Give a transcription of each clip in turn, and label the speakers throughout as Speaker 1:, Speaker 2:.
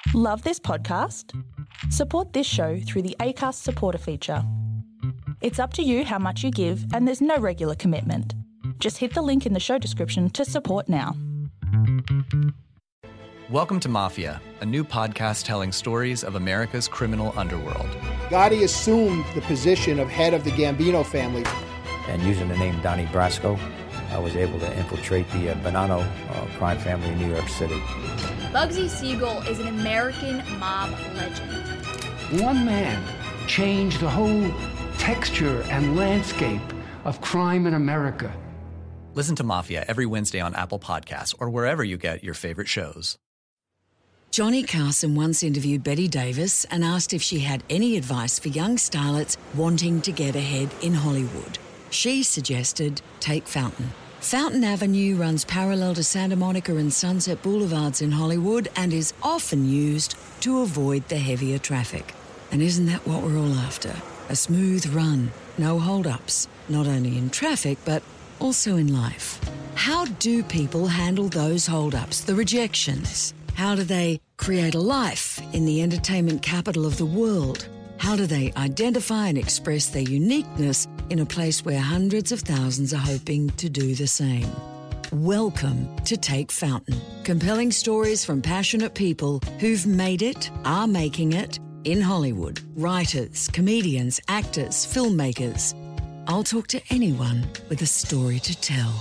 Speaker 1: Love this podcast? Support this show through the Acast supporter feature. It's up to you how much you give, and there's no regular commitment. Just hit the link in the show description to support now.
Speaker 2: Welcome to Mafia, a new podcast telling stories of America's criminal underworld.
Speaker 3: Gotti assumed the position of head of the Gambino family.
Speaker 4: And using the name Donnie Brasco, I was able to infiltrate the Bonanno crime family in New York City.
Speaker 5: Bugsy Siegel is an American mob legend.
Speaker 6: One man changed the whole texture and landscape of crime in America.
Speaker 2: Listen to Mafia every Wednesday on Apple Podcasts or wherever you get your favorite shows.
Speaker 7: Johnny Carson once interviewed Bette Davis and asked if she had any advice for young starlets wanting to get ahead in Hollywood. She suggested take Fountain. Fountain Avenue runs parallel to Santa Monica and Sunset Boulevards in Hollywood and is often used to avoid the heavier traffic. And isn't that what we're all after? A smooth run, no hold-ups, not only in traffic but also in life. How do people handle those hold-ups, the rejections? How do they create a life in the entertainment capital of the world? How do they identify and express their uniqueness in a place where hundreds of thousands are hoping to do the same? Welcome to Take Fountain. Compelling stories from passionate people who've made it, are making it, in Hollywood. Writers, comedians, actors, filmmakers. I'll talk to anyone with a story to tell.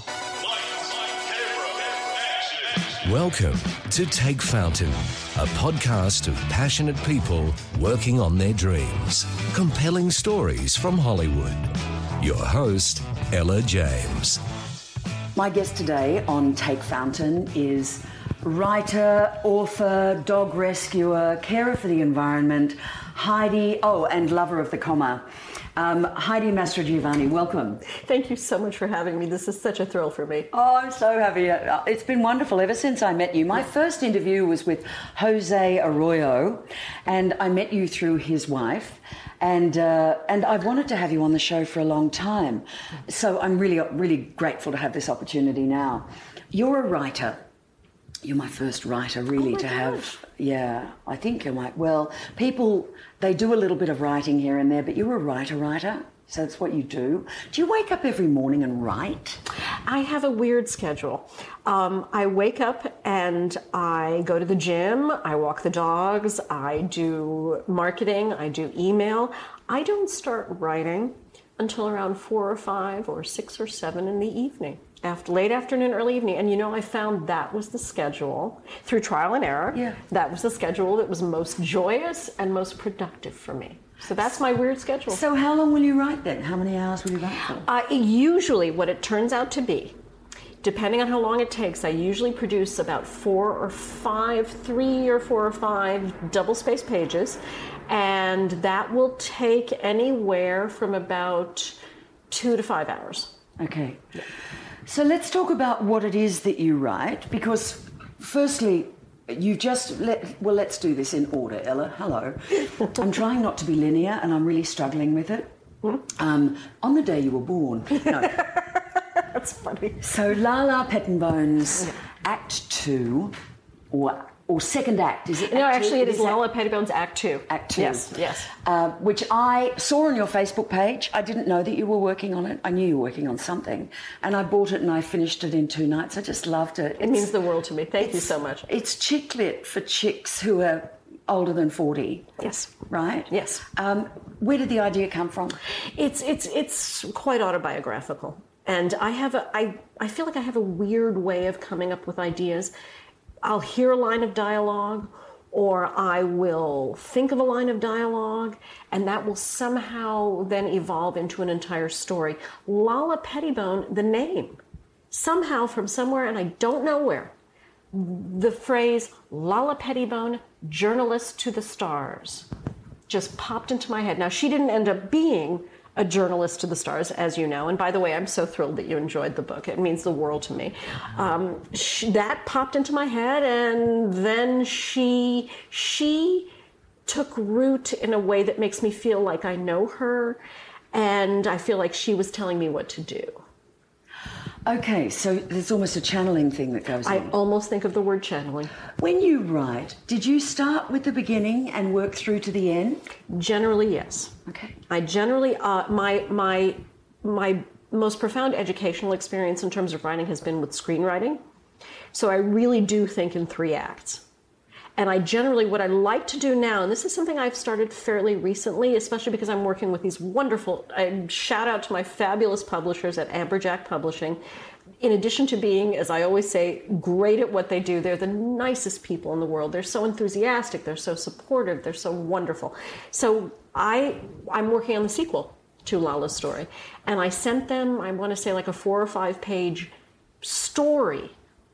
Speaker 8: Welcome to Take Fountain, a podcast of passionate people working on their dreams. Compelling stories from Hollywood. Your host, Ella James.
Speaker 9: My guest today on Take Fountain is writer, author, dog rescuer, carer for the environment, Heidi, and lover of the comma. Heidi Mastrogiovanni, welcome.
Speaker 10: Thank you so much for having me. This is such a thrill for me.
Speaker 9: Oh, I'm so happy. It's been wonderful ever since I met you. My first interview was with Jose Arroyo, and I met you through his wife. And I've wanted to have you on the show for a long time. So I'm really, really grateful to have this opportunity now. You're a writer. You're my first writer, really, to have. Yeah, I think you're like, well, people, they do a little bit of writing here and there, but you're a writer, so that's what you do. Do you wake up every morning and write?
Speaker 10: I have a weird schedule. I wake up and I go to the gym, I walk the dogs, I do marketing, I do email. I don't start writing until around 4 or 5 or 6 or 7 in the evening. Late afternoon, early evening. And I found that was the schedule, through trial and error, that was the schedule that was most joyous and most productive for me. So that's my weird schedule.
Speaker 9: So how long will you write then? How many hours will you write for?
Speaker 10: Usually what it turns out to be, depending on how long it takes, I usually produce about 3 or 4 or 5 double-spaced pages, and that will take anywhere from about 2 to 5 hours.
Speaker 9: Okay. Yeah. So let's talk about what it is that you write, because firstly, let's do this in order, Ella. Hello. I'm trying not to be linear, and I'm really struggling with it. On the day you were born. No.
Speaker 10: That's funny.
Speaker 9: So Lala Pettenbone's Act 2, or second act, is it?
Speaker 10: No, actually it is Lala Pettibone's Act 2.
Speaker 9: Act 2.
Speaker 10: Yes.
Speaker 9: Which I saw on your Facebook page. I didn't know that you were working on it. I knew you were working on something. And I bought it and I finished it in 2 nights. I just loved it.
Speaker 10: It means the world to me. Thank you so much.
Speaker 9: It's chick lit for chicks who are older than 40.
Speaker 10: Yes.
Speaker 9: Right?
Speaker 10: Yes.
Speaker 9: Where did the idea come from?
Speaker 10: It's quite autobiographical. And I feel like I have a weird way of coming up with ideas. I'll hear a line of dialogue, or I will think of a line of dialogue, and that will somehow then evolve into an entire story. Lala Pettibone, the name, somehow from somewhere, and I don't know where, the phrase Lala Pettibone, journalist to the stars, just popped into my head. Now, she didn't end up being a journalist to the stars, as you know. And by the way, I'm so thrilled that you enjoyed the book. It means the world to me. That popped into my head, and then she took root in a way that makes me feel like I know her, and I feel like she was telling me what to do.
Speaker 9: Okay, so there's almost a channeling thing that goes on.
Speaker 10: I almost think of the word channeling.
Speaker 9: When you write, did you start with the beginning and work through to the end?
Speaker 10: Generally, yes.
Speaker 9: Okay.
Speaker 10: I generally, my most profound educational experience in terms of writing has been with screenwriting. So I really do think in 3 acts. And I generally, what I like to do now, and this is something I've started fairly recently, especially because I'm working with these wonderful, shout out to my fabulous publishers at Amberjack Publishing. In addition to being, as I always say, great at what they do, they're the nicest people in the world. They're so enthusiastic, they're so supportive, they're so wonderful. So I'm working on the sequel to Lala's story. And I sent them, I want to say like a 4 or 5 page story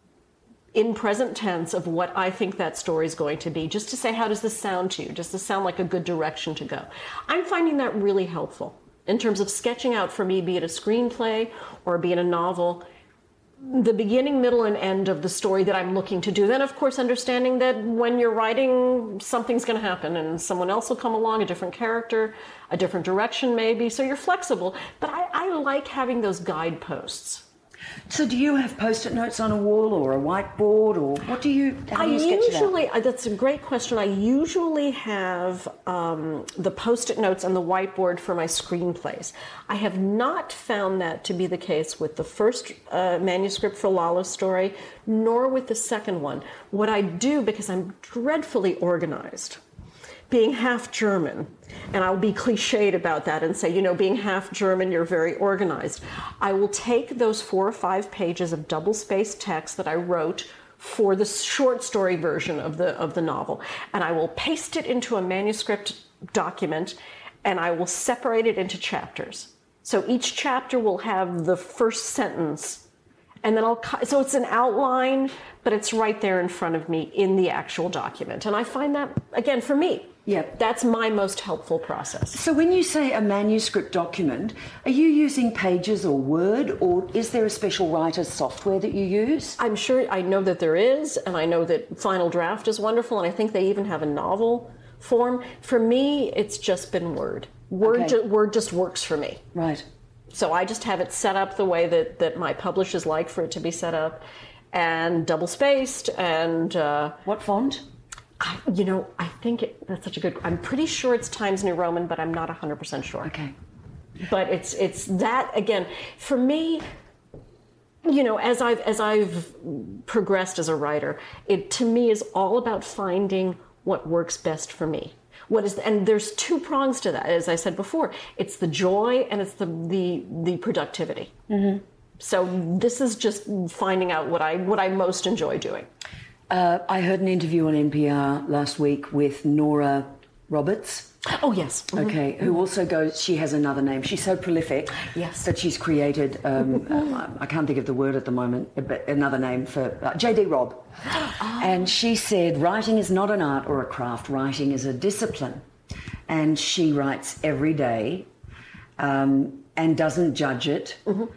Speaker 10: in present tense of what I think that story is going to be, just to say, how does this sound to you? Does this sound like a good direction to go? I'm finding that really helpful in terms of sketching out for me, be it a screenplay or be it a novel, the beginning, middle, and end of the story that I'm looking to do. Then, of course, understanding that when you're writing, something's going to happen and someone else will come along, a different character, a different direction maybe, so you're flexible. But I like having those guideposts.
Speaker 9: So do you have Post-it notes on a wall or a whiteboard, or what do you, how do you sketch it out?
Speaker 10: That's a great question. I usually have the Post-it notes on the whiteboard for my screenplays. I have not found that to be the case with the first manuscript for Lala's story, nor with the second one. What I do, because I'm dreadfully organized, being half German, and I'll be cliched about that and say, you know, being half German, you're very organized. I will take those 4 or 5 pages of double-spaced text that I wrote for the short story version of the novel, and I will paste it into a manuscript document, and I will separate it into chapters. So each chapter will have the first sentence, and then so it's an outline, but it's right there in front of me in the actual document. And I find that, again, for me, that's my most helpful process.
Speaker 9: So when you say a manuscript document, are you using Pages or Word, or is there a special writer's software that you use?
Speaker 10: I'm sure, I know that there is, and I know that Final Draft is wonderful, and I think they even have a novel form. For me, it's just been Word. Word just works for me.
Speaker 9: Right.
Speaker 10: So I just have it set up the way that my publishers like for it to be set up, and double-spaced, and...
Speaker 9: what font?
Speaker 10: I think that's such a good... I'm pretty sure it's Times New Roman, but I'm not 100% sure.
Speaker 9: Okay.
Speaker 10: But it's that, again, for me, you know, as I've progressed as a writer, it to me is all about finding what works best for me. And there's 2 prongs to that, as I said before. It's the joy and it's the productivity. Mm-hmm. So this is just finding out what I most enjoy doing.
Speaker 9: I heard an interview on NPR last week with Nora Roberts.
Speaker 10: Oh, yes. Mm-hmm.
Speaker 9: Okay, who also goes, she has another name. She's so prolific that she's created, I can't think of the word at the moment, but another name for J.D. Robb. Oh. And she said, writing is not an art or a craft, writing is a discipline. And she writes every day and doesn't judge it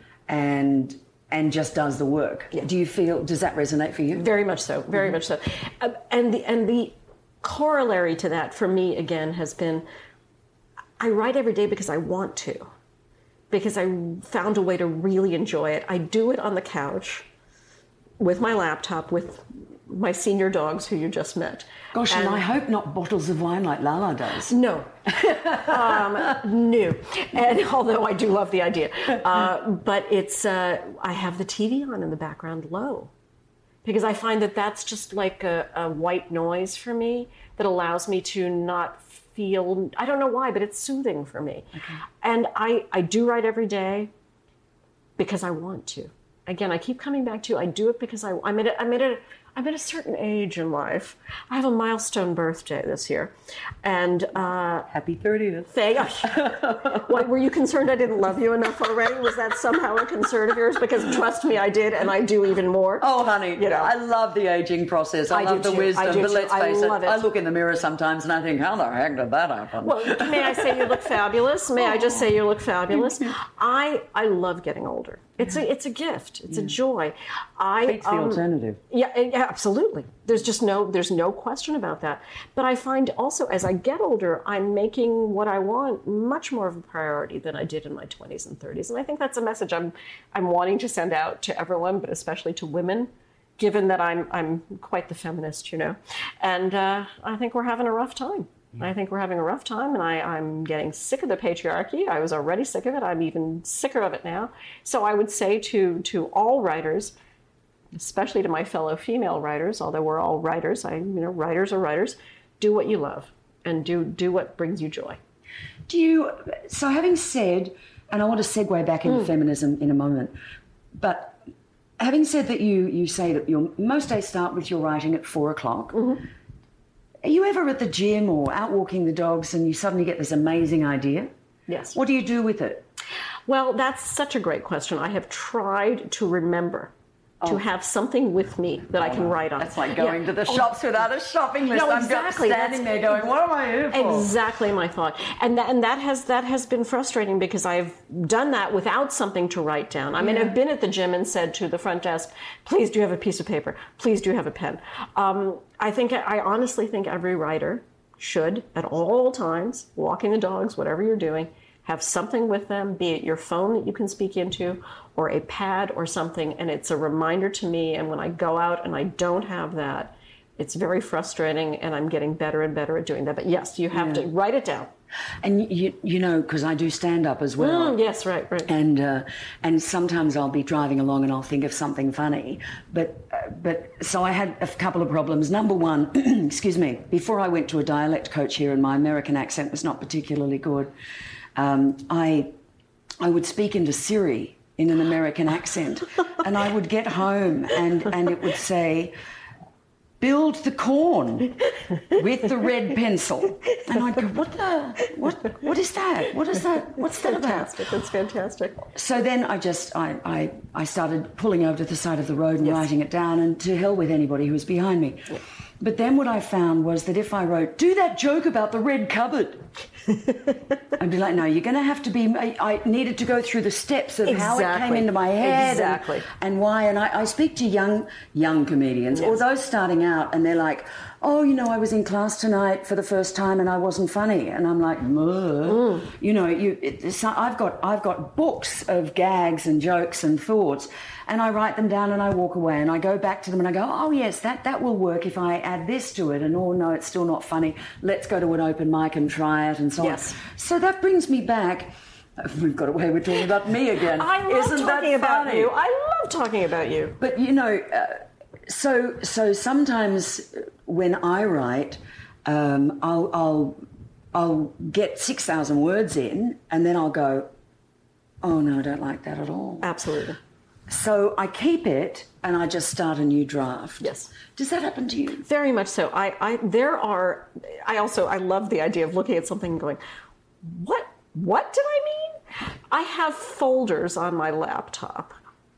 Speaker 9: and just does the work. Yeah. Does that resonate for you?
Speaker 10: Very much so, very much so. And the corollary to that for me, again, has been I write every day because I want to, because I found a way to really enjoy it. I do it on the couch with my laptop, with my senior dogs who you just met.
Speaker 9: Gosh, and I hope not bottles of wine like Lala does.
Speaker 10: No. No. And although I do love the idea. But it's, I have the TV on in the background low. Because I find that that's just like a white noise for me that allows me to not feel, I don't know why, but it's soothing for me. Okay. And I do write every day because I want to. Again, I keep coming back to, I do it because I'm at a certain age in life. I have a milestone birthday this year. And
Speaker 9: happy 30th.
Speaker 10: What, were you concerned I didn't love you enough already? Was that somehow a concern of yours? Because trust me, I did, and I do even more.
Speaker 9: Oh, honey, you know. I love the aging process. I love the wisdom, but let's face it, I look in the mirror sometimes and I think, how the heck did that happen?
Speaker 10: Well, may I say you look fabulous? May I just say you look fabulous? I love getting older. It's a gift. It's a joy.
Speaker 9: Beats the alternative.
Speaker 10: Yeah, Absolutely. There's no question about that. But I find also as I get older, I'm making what I want much more of a priority than I did in my 20s and 30s. And I think that's a message I'm wanting to send out to everyone, but especially to women, given that I'm quite the feminist, And I think we're having a rough time. I think we're having a rough time, and I'm getting sick of the patriarchy. I was already sick of it. I'm even sicker of it now. So I would say to all writers, especially to my fellow female writers, although we're all writers, writers are writers, do what you love and do what brings you joy.
Speaker 9: So having said, and I want to segue back into feminism in a moment, but having said that you say that most days start with your writing at 4:00. Mm-hmm. Are you ever at the gym or out walking the dogs and you suddenly get this amazing idea?
Speaker 10: Yes.
Speaker 9: What do you do with it?
Speaker 10: Well, that's such a great question. I have tried to remember to have something with me that I can write on.
Speaker 9: That's like going to the shops without a shopping list.
Speaker 10: No, exactly.
Speaker 9: I'm standing there going, what am I here for?
Speaker 10: Exactly my thought. And that has been frustrating because I've done that without something to write down. I mean, I've been at the gym and said to the front desk, please do you have a piece of paper? Please do you have a pen? I honestly think every writer should, at all times, walking the dogs, whatever you're doing, have something with them, be it your phone that you can speak into or a pad or something, and it's a reminder to me. And when I go out and I don't have that, it's very frustrating, and I'm getting better and better at doing that. But yes, you have to write it down.
Speaker 9: And you know, because I do stand up as well.
Speaker 10: Yes, right.
Speaker 9: And sometimes I'll be driving along and I'll think of something funny. But so I had a couple of problems. Number one, excuse me, before I went to a dialect coach here and my American accent was not particularly good, I would speak into Siri in an American accent, and I would get home and it would say, build the corn with the red pencil. And I'd go, what is that? What is that? What's that about?
Speaker 10: That's fantastic.
Speaker 9: So then I started pulling over to the side of the road and writing it down, and to hell with anybody who was behind me. Yeah. But then what I found was that if I wrote, do that joke about the red cupboard, I'd be like, no, you're going to have to be... I needed to go through the steps of how it came into my head and why. And I speak to young comedians or those starting out, and they're like, oh, I was in class tonight for the first time and I wasn't funny. And I'm like, I've got books of gags and jokes and thoughts, and I write them down and I walk away and I go back to them and I go, oh, yes, that will work if I add this to it. And, oh, no, it's still not funny. Let's go to an open mic and try it and so on. So that brings me back. We've got away with talking about me again.
Speaker 10: I love talking about you. I love talking about you.
Speaker 9: But, so sometimes when I write, I'll get 6,000 words in, and then I'll go, oh, no, I don't like that at all.
Speaker 10: Absolutely.
Speaker 9: So I keep it and I just start a new draft.
Speaker 10: Yes.
Speaker 9: Does that happen to you?
Speaker 10: Very much so. I love the idea of looking at something and going, what did I mean? I have folders on my laptop.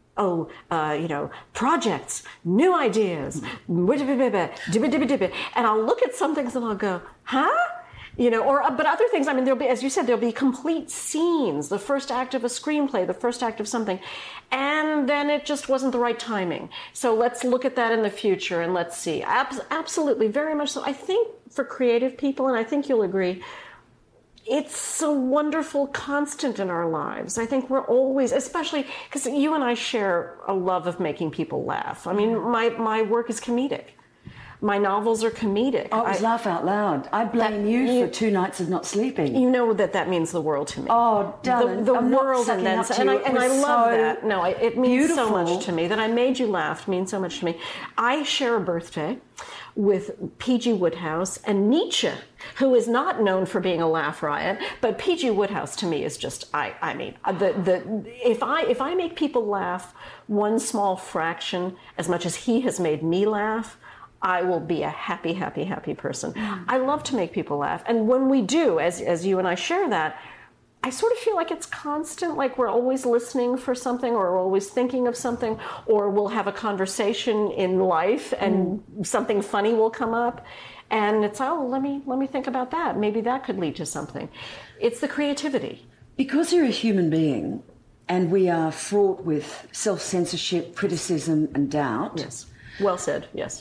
Speaker 10: Projects, new ideas, and I'll look at some things and I'll go, huh? But other things, I mean, there'll be, as you said, there'll be complete scenes, the first act of a screenplay, the first act of something, and then it just wasn't the right timing. So let's look at that in the future and let's see. Absolutely, very much so. I think for creative people, and I think you'll agree, it's a wonderful constant in our lives. I think we're always, especially because you and I share a love of making people laugh. I mean, my work is comedic. My novels are comedic.
Speaker 9: Oh, it was laugh out loud. I blame you for 2 nights of not sleeping.
Speaker 10: You know that means the world to me.
Speaker 9: Oh, darling,
Speaker 10: the world, and then I love that. No, it means so much to me that I made you laugh. Means so much to me. I share a birthday with P.G. Wodehouse and Nietzsche, who is not known for being a laugh riot, but P.G. Wodehouse to me is just, if I make people laugh one small fraction as much as he has made me laugh, I will be a happy, happy, happy person. I love to make people laugh. And when we do, as you and I share that, I sort of feel like it's constant, like we're always listening for something, or we're always thinking of something, or we'll have a conversation in life and something funny will come up. And it's, let me think about that. Maybe that could lead to something. It's the creativity.
Speaker 9: Because you're a human being and we are fraught with self-censorship, criticism and doubt.
Speaker 10: Yes. Well said, yes.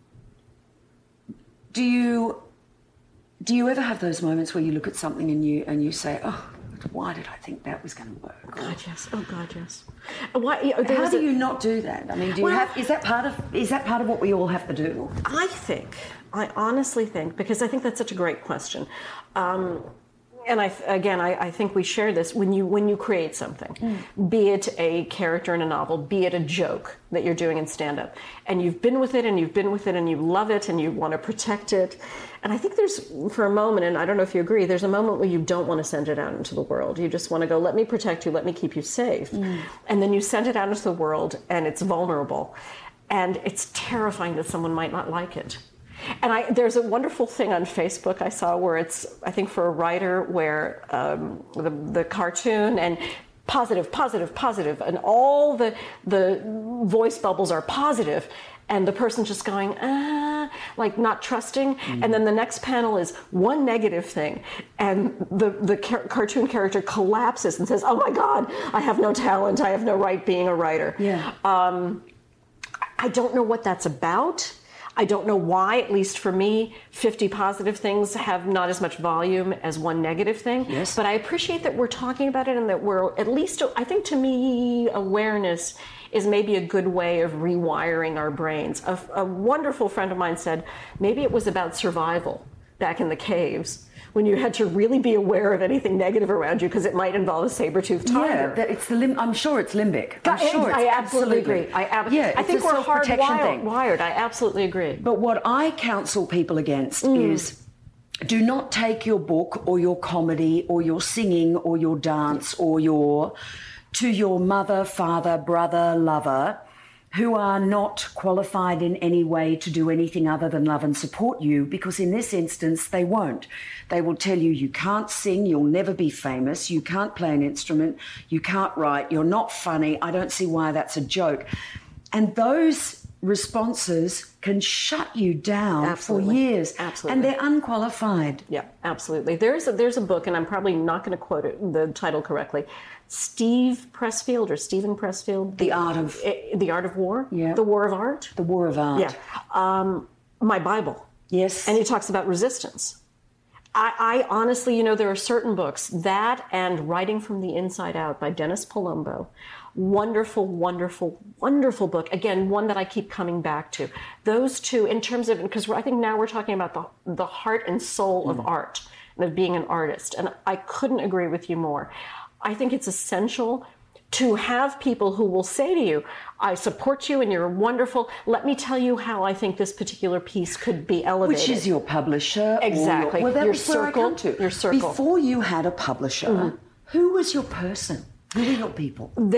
Speaker 9: Do you ever have those moments where you look at something and you say, oh, why did I think that was going to work?
Speaker 10: God, yes. Oh, God, yes.
Speaker 9: How do you not do that? I mean, is that part of what we all have to do?
Speaker 10: I honestly think, because I think that's such a great question. And I think we share this when you create something, be it a character in a novel, be it a joke that you're doing in stand-up, and you've been with it and you love it and you want to protect it. And I think there's, for a moment, and I don't know if you agree, there's a moment where you don't want to send it out into the world. You just want to go, let me protect you, let me keep you safe. And then you send it out into the world and it's vulnerable. And it's terrifying that someone might not like it. And there's a wonderful thing on Facebook I saw where it's, I think for a writer, where the cartoon and positive, and all the voice bubbles are positive, and the person just going, like not trusting. And then the next panel is one negative thing, and the cartoon character collapses and says, oh my God, I have no talent, I have no right being a writer.
Speaker 9: Yeah.
Speaker 10: I don't know what that's about. I don't know why, at least for me, 50 positive things have not as much volume as one negative thing.
Speaker 9: Yes.
Speaker 10: But I appreciate that we're talking about it and that we're, at least, I think to me, awareness is maybe a good way of rewiring our brains. A wonderful friend of mine said maybe it was about survival back in the caves, when you had to really be aware of anything negative around you because it might involve a saber-toothed tiger.
Speaker 9: Yeah, it's I'm sure it's limbic.
Speaker 10: I absolutely agree. I think we're hardwired. I absolutely agree.
Speaker 9: But what I counsel people against is, do not take your book or your comedy or your singing or your dance or to your mother, father, brother, lover, who are not qualified in any way to do anything other than love and support you, because in this instance, they won't. They will tell you can't sing, you'll never be famous, you can't play an instrument, you can't write, you're not funny, I don't see why that's a joke. And those responses can shut you down for years.
Speaker 10: Absolutely.
Speaker 9: And they're unqualified.
Speaker 10: Yeah, absolutely. There's a book, and I'm probably not going to quote the title correctly, Stephen Pressfield, The Art of War?
Speaker 9: Yeah.
Speaker 10: The War of Art?
Speaker 9: The War of Art.
Speaker 10: Yeah. My Bible.
Speaker 9: Yes.
Speaker 10: And he talks about resistance. I honestly, there are certain books, that and Writing from the Inside Out by Dennis Palumbo. Wonderful, wonderful, wonderful book. Again, one that I keep coming back to. Those two, in terms of, because I think now we're talking about the heart and soul of art and of being an artist. And I couldn't agree with you more. I think it's essential to have people who will say to you, I support you and you're wonderful. Let me tell you how I think this particular piece could be elevated.
Speaker 9: Which is your publisher.
Speaker 10: Exactly.
Speaker 9: That
Speaker 10: your
Speaker 9: was where I come to.
Speaker 10: Your circle.
Speaker 9: Before you had a publisher, who was your person? Who were your people?
Speaker 10: I'm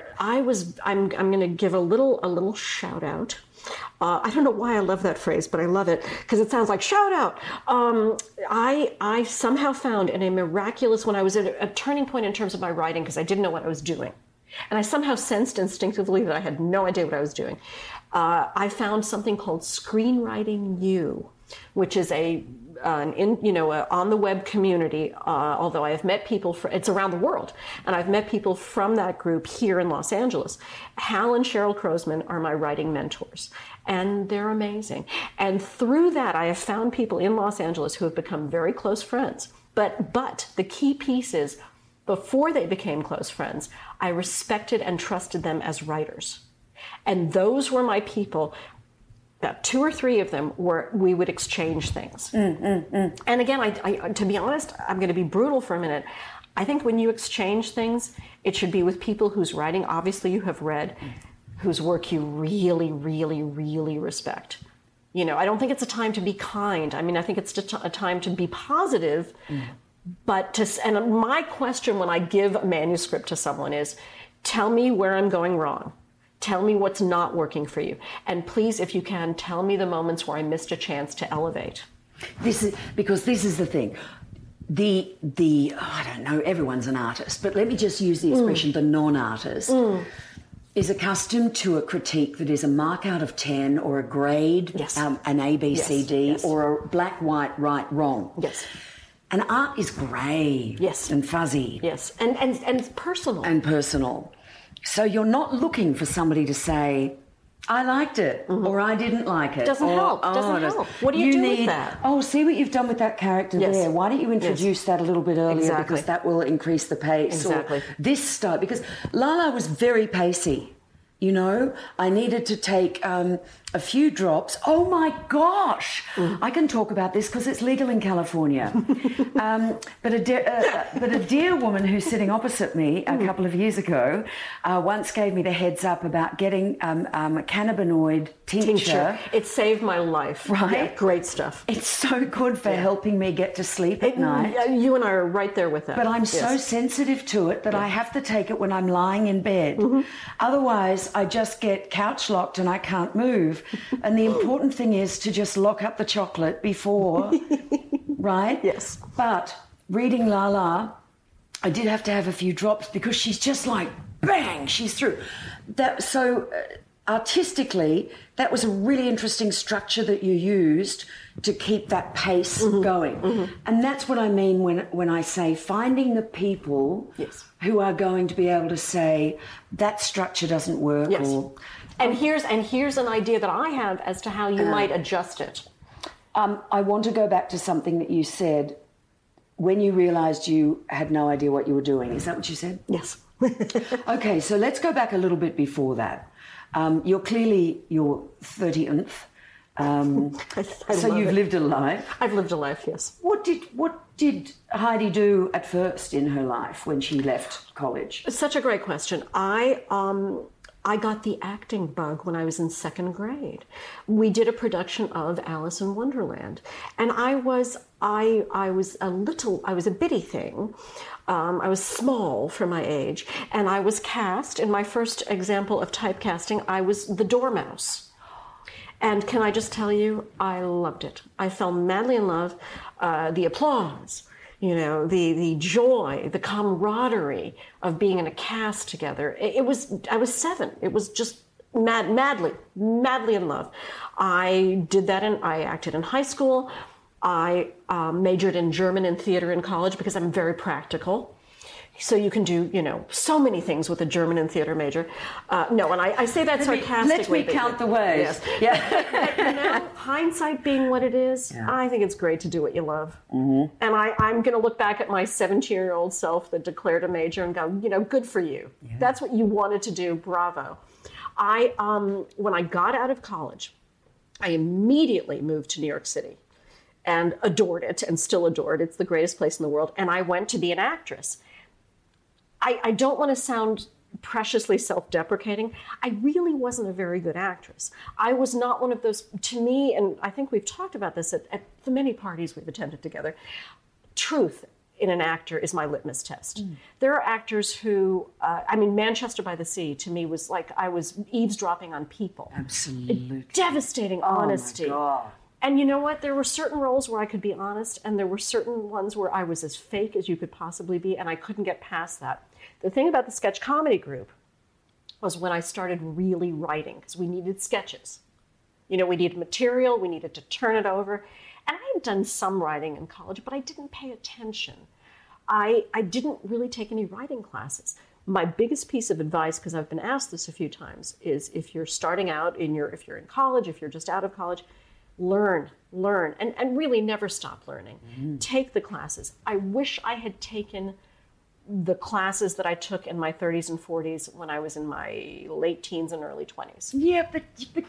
Speaker 10: going to give a little shout out. I don't know why I love that phrase, but I love it because it sounds like shout out. I somehow found in a miraculous, when I was at a turning point in terms of my writing, because I didn't know what I was doing. And I somehow sensed instinctively that I had no idea what I was doing. I found something called Screenwriting U, which is on the web community, although I have met people, it's around the world, and I've met people from that group here in Los Angeles. Hal and Cheryl Krosman are my writing mentors, and they're amazing. And through that, I have found people in Los Angeles who have become very close friends. But the key piece is, before they became close friends, I respected and trusted them as writers. And those were my people. About 2 or 3 of them we would exchange things. And again, I to be honest, I'm going to be brutal for a minute. I think when you exchange things, it should be with people whose writing, obviously, you have read, whose work you really, really, really respect. I don't think it's a time to be kind. I mean, I think it's a time to be positive. And my question when I give a manuscript to someone is, tell me where I'm going wrong. Tell me what's not working for you. And please, if you can, tell me the moments where I missed a chance to elevate.
Speaker 9: This is the thing. I don't know, everyone's an artist, but let me just use the expression, the non-artist is accustomed to a critique that is a mark out of 10 or a grade, an A, B, C, D, or a black, white, right, wrong.
Speaker 10: Yes.
Speaker 9: And art is grey and fuzzy.
Speaker 10: Yes, and personal.
Speaker 9: And personal. So you're not looking for somebody to say, I liked it, or I didn't like it.
Speaker 10: Doesn't help. Doesn't help. What do you do with that?
Speaker 9: Oh, see what you've done with that character there. Why don't you introduce that a little bit earlier, because that will increase the pace.
Speaker 10: Exactly.
Speaker 9: Or this style, because Lala was very pacey. You know, I needed to take a few drops. Oh my gosh! I can talk about this because it's legal in California. But a dear woman who's sitting opposite me a couple of years ago once gave me the heads up about getting a cannabinoid tincture.
Speaker 10: It saved my life.
Speaker 9: Right?
Speaker 10: Yeah, great stuff.
Speaker 9: It's so good for helping me get to sleep at night.
Speaker 10: You and I are right there with that.
Speaker 9: But I'm so sensitive to it that I have to take it when I'm lying in bed. Otherwise, I just get couch locked and I can't move. And the important thing is to just lock up the chocolate before, right?
Speaker 10: Yes.
Speaker 9: But reading Lala, I did have to have a few drops because she's just like, bang, she's through. Artistically, that was a really interesting structure that you used to keep that pace going. And that's what I mean when I say finding the people who are going to be able to say that structure doesn't work.
Speaker 10: Yes.
Speaker 9: Or,
Speaker 10: and here's an idea that I have as to how you might adjust it.
Speaker 9: I want to go back to something that you said when you realised you had no idea what you were doing. Is that what you said?
Speaker 10: Yes.
Speaker 9: Okay, so let's go back a little bit before that. You're clearly your 30th. So you've lived a life.
Speaker 10: I've lived a life, yes.
Speaker 9: What did Heidi do at first in her life when she left college?
Speaker 10: Such a great question. I got the acting bug when I was in second grade. We did a production of Alice in Wonderland, and I was a bitty thing. I was small for my age, and I was cast in my first example of typecasting. I was the Dormouse. And can I just tell you, I loved it. I fell madly in love. The applause, the joy, the camaraderie of being in a cast together. I was 7. It was just madly in love. I did that, and I acted in high school. I majored in German and theater in college because I'm very practical. So you can do, so many things with a German and theater major. And I say that sarcastically.
Speaker 9: Let me count the ways.
Speaker 10: Yes. Yeah. But, hindsight being what it is, I think it's great to do what you love. And I'm going to look back at my 17-year-old self that declared a major and go, good for you. Yeah. That's what you wanted to do. Bravo. When I got out of college, I immediately moved to New York City and adored it and still adore it. It's the greatest place in the world. And I went to be an actress. I don't want to sound preciously self-deprecating. I really wasn't a very good actress. I was not one of those, to me, and I think we've talked about this at the many parties we've attended together, truth in an actor is my litmus test. There are actors who, Manchester by the Sea to me was like I was eavesdropping on people.
Speaker 9: Absolutely.
Speaker 10: Devastating honesty.
Speaker 9: Oh my God.
Speaker 10: And you know what? There were certain roles where I could be honest, and there were certain ones where I was as fake as you could possibly be, and I couldn't get past that. The thing about the sketch comedy group was when I started really writing, because we needed sketches. We needed material, we needed to turn it over. And I had done some writing in college, but I didn't pay attention. I didn't really take any writing classes. My biggest piece of advice, because I've been asked this a few times, is if you're starting out if you're in college, if you're just out of college, learn, and really never stop learning. Take the classes. I wish I had taken the classes that I took in my 30s and 40s when I was in my late teens and early 20s.
Speaker 9: Yeah, but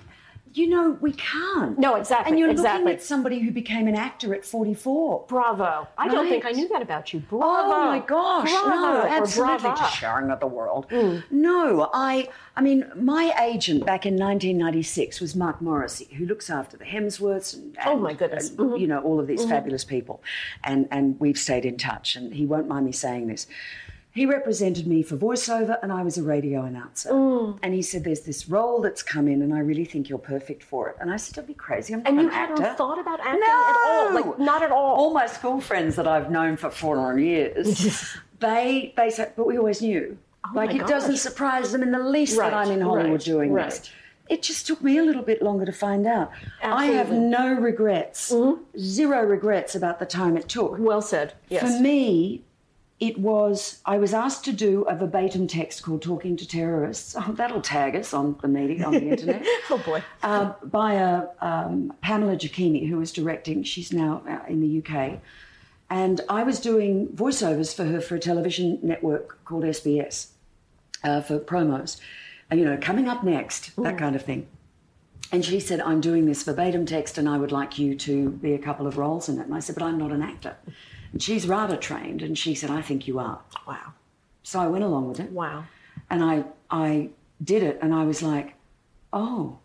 Speaker 9: we can't.
Speaker 10: No, exactly.
Speaker 9: And you're looking at somebody who became an actor at 44.
Speaker 10: Bravo. I don't think I knew that about you. Bravo.
Speaker 9: Oh my gosh.
Speaker 10: Bravo.
Speaker 9: No, absolutely. Just sharing with the world. No, I mean, my agent back in 1996 was Mark Morrissey, who looks after the Hemsworths and
Speaker 10: oh my goodness.
Speaker 9: And, all of these fabulous people. And we've stayed in touch, and he won't mind me saying this. He represented me for voiceover, and I was a radio announcer. And he said, there's this role that's come in, and I really think you're perfect for it. And I said, don't be crazy, I'm not an actor.
Speaker 10: And you hadn't thought about acting at all? Like, not at all?
Speaker 9: All my school friends that I've known for 4 years, they said, but we always knew. It doesn't surprise them in the least that I'm in Hollywood doing this. It just took me a little bit longer to find out.
Speaker 10: Absolutely.
Speaker 9: I have no regrets, 0 regrets about the time it took.
Speaker 10: Well said, yes.
Speaker 9: For me, I was asked to do a verbatim text called Talking to Terrorists. Oh, that'll tag us on the media, on the internet.
Speaker 10: Oh, boy.
Speaker 9: By Pamela Giacchini, who was directing. She's now in the UK. And I was doing voiceovers for her for a television network called SBS for promos. And, coming up next, that kind of thing. And she said, I'm doing this verbatim text and I would like you to be a couple of roles in it. And I said, but I'm not an actor. And she's rather trained, and she said, I think you are.
Speaker 10: Wow.
Speaker 9: So I went along with it.
Speaker 10: Wow.
Speaker 9: And I did it, and I was like, oh.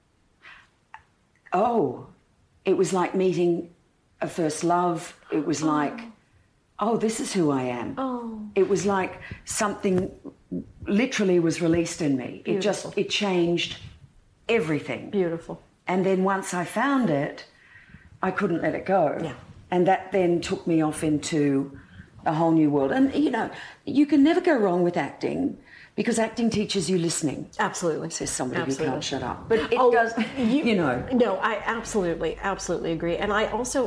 Speaker 9: It was like meeting a first love. It was like, oh, this is who I am.
Speaker 10: Oh.
Speaker 9: It was like something literally was released in me.
Speaker 10: Beautiful.
Speaker 9: It changed everything.
Speaker 10: Beautiful.
Speaker 9: And then once I found it, I couldn't let it go.
Speaker 10: Yeah.
Speaker 9: And that then took me off into a whole new world. And, you can never go wrong with acting because acting teaches you listening.
Speaker 10: Absolutely.
Speaker 9: Says somebody
Speaker 10: Absolutely.
Speaker 9: who can't shut up. But it does,
Speaker 10: No, I absolutely agree. And I also,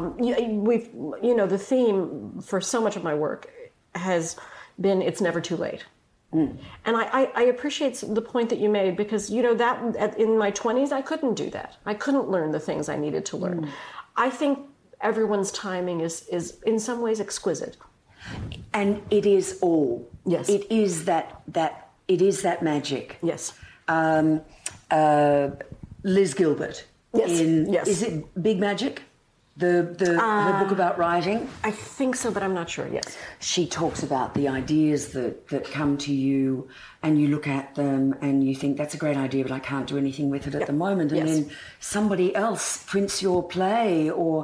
Speaker 10: the theme for so much of my work has been it's never too late. And I appreciate the point that you made because, that in my 20s, I couldn't do that. I couldn't learn the things I needed to learn. I think everyone's timing is in some ways exquisite.
Speaker 9: And it is all.
Speaker 10: Yes.
Speaker 9: It is that magic.
Speaker 10: Yes.
Speaker 9: Liz Gilbert.
Speaker 10: Yes.
Speaker 9: Is it Big Magic? Her book about writing?
Speaker 10: I think so, but I'm not sure, yes.
Speaker 9: She talks about the ideas that come to you and you look at them and you think, that's a great idea, but I can't do anything with it at the moment. And then somebody else prints your play or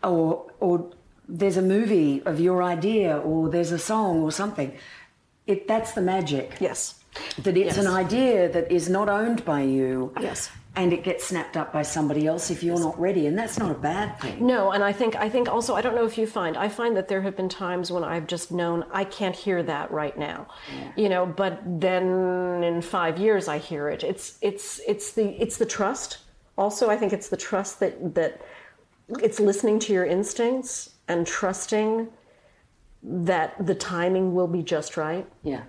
Speaker 9: there's a movie of your idea or there's a song or something. That's the magic.
Speaker 10: Yes.
Speaker 9: That it's an idea that is not owned by you.
Speaker 10: Yes.
Speaker 9: And it gets snapped up by somebody else if you're not ready, and that's not a bad thing.
Speaker 10: No, and I think also, I don't know if I find that there have been times when I've just known I can't hear that right now, but then in 5 years I hear it. It's the trust. Also, I think it's the trust that it's listening to your instincts and trusting that the timing will be just right.
Speaker 9: Yeah.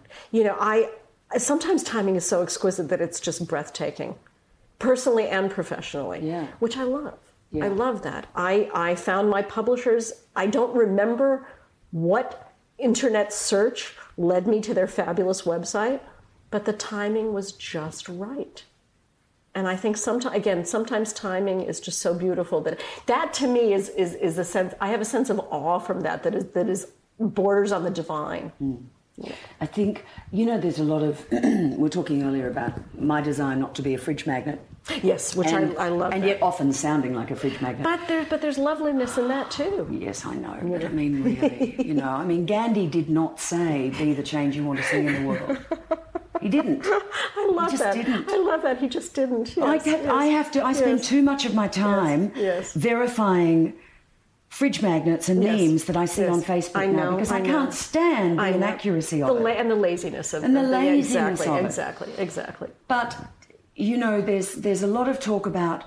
Speaker 10: Sometimes timing is so exquisite that it's just breathtaking. Personally and professionally, which I love. Yeah. I love that. I found my publishers, I don't remember what internet search led me to their fabulous website, but the timing was just right. And I think sometimes timing is just so beautiful that to me is a sense, I have a sense of awe from that is borders on the divine.
Speaker 9: Yeah. I think, there's a lot of, we're talking earlier about my desire not to be a fridge magnet.
Speaker 10: Yes, which I love.
Speaker 9: And yet often sounding like a fridge magnet.
Speaker 10: But there's loveliness in that too.
Speaker 9: Yes, I know. But I mean, really, Gandhi did not say, be the change you want to see in the world. He didn't.
Speaker 10: I love that.
Speaker 9: Didn't.
Speaker 10: I love that. He just didn't. Yes,
Speaker 9: I spend too much of my time verifying fridge magnets and memes that I see on Facebook now because I can't stand the inaccuracy of it.
Speaker 10: And the laziness of it.
Speaker 9: And the laziness of it.
Speaker 10: Exactly.
Speaker 9: But, there's a lot of talk about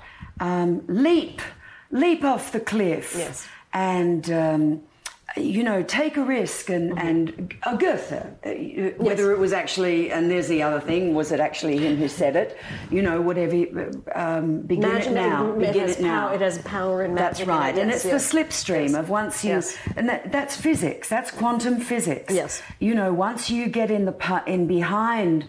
Speaker 9: leap off the cliff.
Speaker 10: Yes.
Speaker 9: And, take a risk and Goethe, whether it was actually, and there's the other thing, was it actually him who said it? Whatever, begin it now.
Speaker 10: It has power in magic.
Speaker 9: That's right. And it's the slipstream of once you, and that's physics, that's quantum physics.
Speaker 10: Yes.
Speaker 9: Once you get in behind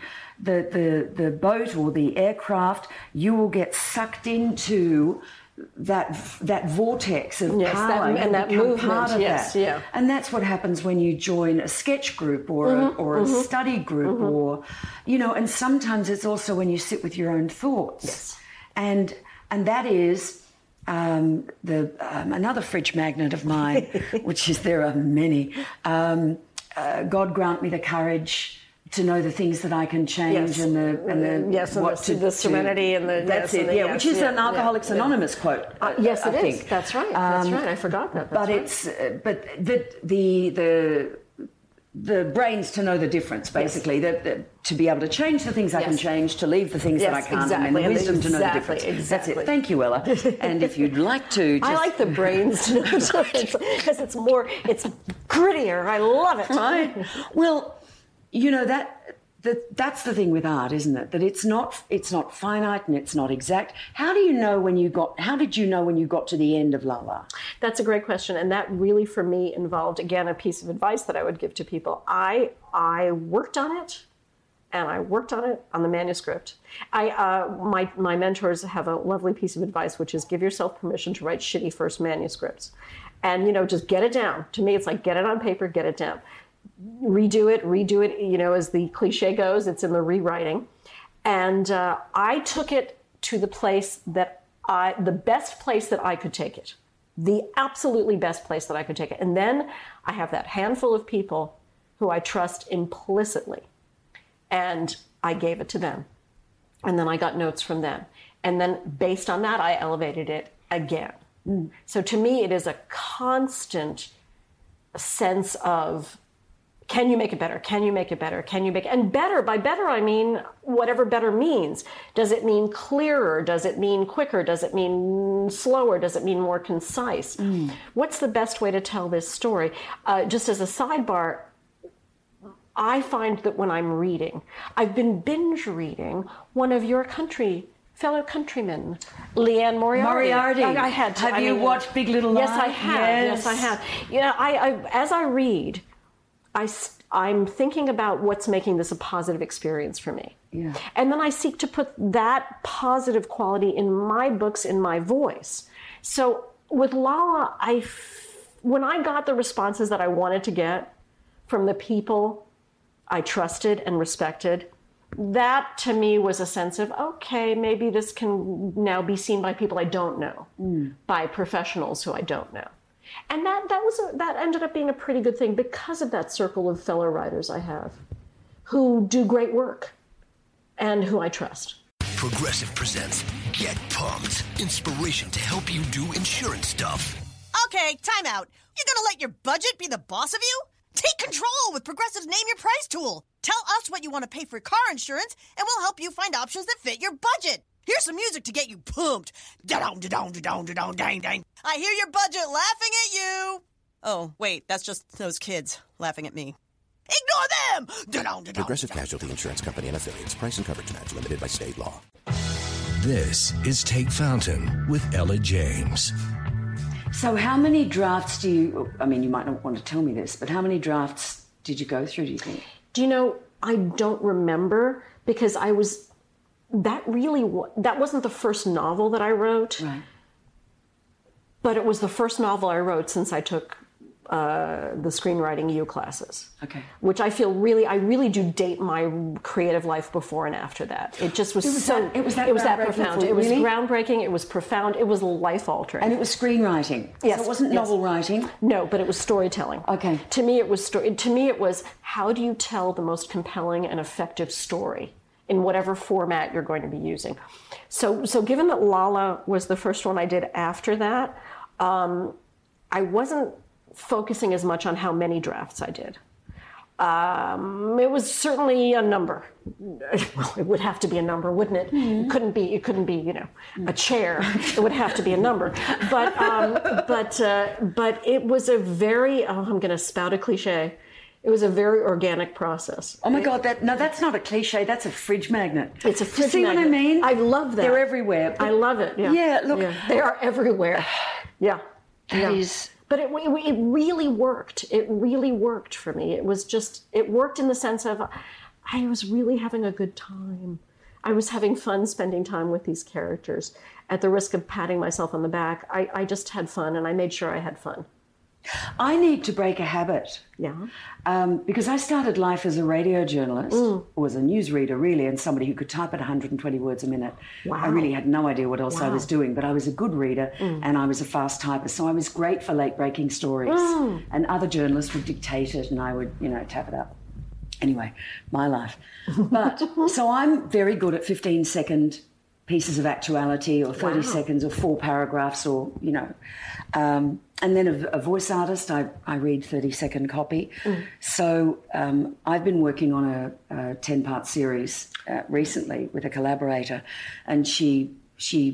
Speaker 9: the boat or the aircraft, you will get sucked into that vortex of power
Speaker 10: and that movement.
Speaker 9: Part of that.
Speaker 10: Yeah.
Speaker 9: And that's what happens when you join a sketch group or a study group or and sometimes it's also when you sit with your own thoughts.
Speaker 10: Yes.
Speaker 9: And that is another fridge magnet of mine, which is there are many. God grant me the courage to know the things that I can change and the
Speaker 10: serenity and the
Speaker 9: that's it, which is an Alcoholics Anonymous quote.
Speaker 10: Yes, it is.
Speaker 9: Think.
Speaker 10: That's right. That's right. I forgot that.
Speaker 9: But the brains to know the difference, basically, to be able to change the things I can change, to leave the things that I can't, and the wisdom to know the difference.
Speaker 10: Exactly.
Speaker 9: That's it. Thank you, Ella. And if you'd like to,
Speaker 10: I like the brains to know the difference because it's grittier. I love it.
Speaker 9: Right. Well, that's the thing with art, isn't it? That it's not finite and it's not exact. How did you know when you got to the end of La La?
Speaker 10: That's a great question, and that really for me involved, again, a piece of advice that I would give to people. I worked on it, and I worked on it on the manuscript. My mentors have a lovely piece of advice, which is give yourself permission to write shitty first manuscripts, and just get it down. To me, it's like get it on paper, get it down. Redo it, as the cliche goes, it's in the rewriting. And I took it to the place the best place that I could take it. The absolutely best place that I could take it. And then I have that handful of people who I trust implicitly. And I gave it to them. And then I got notes from them. And then based on that, I elevated it again. So to me, it is a constant sense of, can you make it better? Can you make it better? And better, by better, I mean whatever better means. Does it mean clearer? Does it mean quicker? Does it mean slower? Does it mean more concise? What's the best way to tell this story? Just as a sidebar, I find that when I'm reading, I've been binge reading one of your fellow countrymen, Liane Moriarty. I had to.
Speaker 9: Have you watched Big Little Lies?
Speaker 10: Yes, I have. Yes, I have. As I read, I'm thinking about what's making this a positive experience for me. Yeah. And then I seek to put that positive quality in my books, in my voice. So with Lala, when I got the responses that I wanted to get from the people I trusted and respected, that to me was a sense of, okay, maybe this can now be seen by people I don't know, by professionals who I don't know. And that ended up being a pretty good thing because of that circle of fellow writers I have who do great work and who I trust.
Speaker 11: Progressive presents Get Pumped. Inspiration to help you do insurance stuff.
Speaker 12: Okay, time out. You're gonna let your budget be the boss of you? Take control with Progressive's Name Your Price tool. Tell us what you want to pay for car insurance, and we'll help you find options that fit your budget. Here's some music to get you pumped. Da-dong, da-dong, da-dong, da-dong, dang, dang. I hear your budget laughing at you. Oh, wait, that's just those kids laughing at me. Ignore them! Da-dong, da-dong,
Speaker 11: Progressive Casualty Insurance Company and Affiliates. Price and coverage match limited by state law.
Speaker 8: This is Take Fountain with Ella James.
Speaker 9: So how many drafts you might not want to tell me this, but how many drafts did you go through, do you think?
Speaker 10: I don't remember because that wasn't the first novel that I wrote. Right. But it was the first novel I wrote since I took the screenwriting U classes. Okay. Which I feel I really do date my creative life before and after that. It just was it was that profound. It was groundbreaking, it was profound, it was life altering.
Speaker 9: And it was screenwriting.
Speaker 10: Yes.
Speaker 9: So it wasn't novel writing.
Speaker 10: No, but it was storytelling. Okay. To me it was how do you tell the most compelling and effective story in whatever format you're going to be using. So given that Lala was the first one I did after that, I wasn't focusing as much on how many drafts I did. It was certainly a number. Well, it would have to be a number, wouldn't it? Mm-hmm. It couldn't be, a chair. It would have to be a number. But it was a very, I'm going to spout a cliche. It was a very organic process.
Speaker 9: Oh my God, that's not a cliche, that's a fridge magnet.
Speaker 10: It's a fridge magnet.
Speaker 9: See what I mean?
Speaker 10: I love that.
Speaker 9: They're everywhere.
Speaker 10: I love it, yeah.
Speaker 9: Yeah, look.
Speaker 10: Yeah. They are everywhere. Yeah.
Speaker 9: That is...
Speaker 10: But it really worked. It really worked for me. It worked in the sense of I was really having a good time. I was having fun spending time with these characters. At the risk of patting myself on the back, I just had fun and I made sure I had fun.
Speaker 9: I need to break a habit.
Speaker 10: Yeah.
Speaker 9: Because I started life as a radio journalist, or as a newsreader really, and somebody who could type at 120 words a minute. Wow. I really had no idea what else I was doing, but I was a good reader and I was a fast typer, so I was great for late-breaking stories. And other journalists would dictate it and I would, tap it up. Anyway, my life. But, so I'm very good at 15-second pieces of actuality or 30 seconds or 4 paragraphs or, and then a voice artist, I read 30-second copy. So I've been working on a 10-part series recently with a collaborator, and she